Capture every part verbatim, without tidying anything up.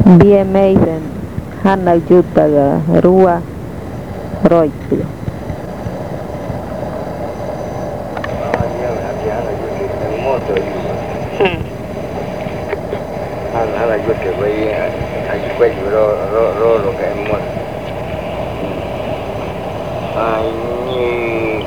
Be amazing. Hana Jutaga Rua Roy. Hana Jutaga way I quit you roll of a month. I knew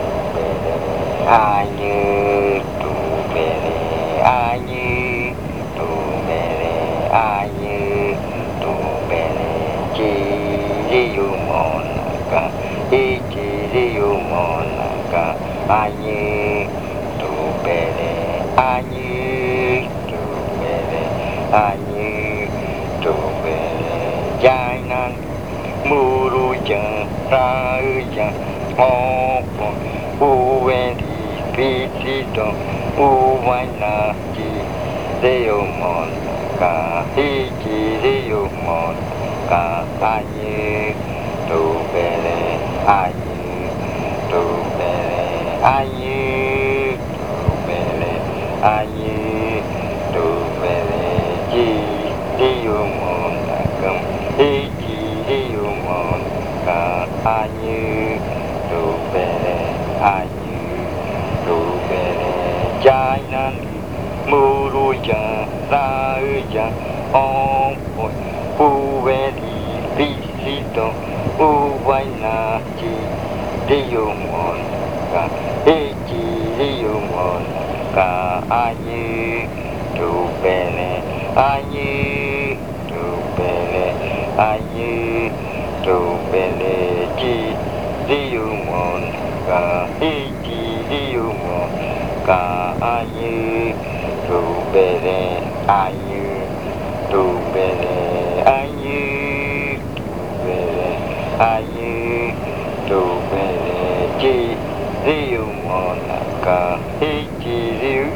I knew too many, I knew too many, I knew too many. Chiriu Monaca, Chiriu Monaca, I knew too many, I knew too many, I knew too many. Jainan Murujan, Rajan, Opo, Uwendi, Pitito, Uwainaki, Deo Monaca, Hiki, Deo Monaca, Aye, Tubere, Aye, Tubere, Aye, Tubere, Aye, Tubere, Ji, Deo Monaca, Hiki, Deo Monaca, Aye, Tubere, Aye, Tubere, Jainan, Murujan, Rajan, Opo, Uwendi, Pisito, Uwainaki, Deo Monaca, Hiki, Deo Monaca, Aye, Tubere, Aye, Tubere, Aye, Tubere, Ji, Deo Monaca, Hiki, Deo Monaca, Aye, Tubere, Aye, Tubere, Aye, Tubere, Aye, Tubere, Ji, Deo Monaca, Hiki, Deo.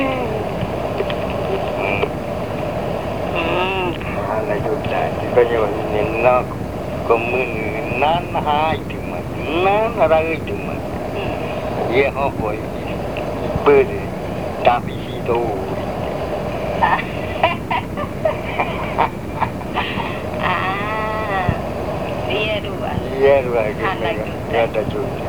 Là chụp lại thì coi như là nhìn nó có mình nán hai thì mà nán ra thì mà ye họ phải bơi đạp đi xí tô à ye rồi ye rồi cái này là chụp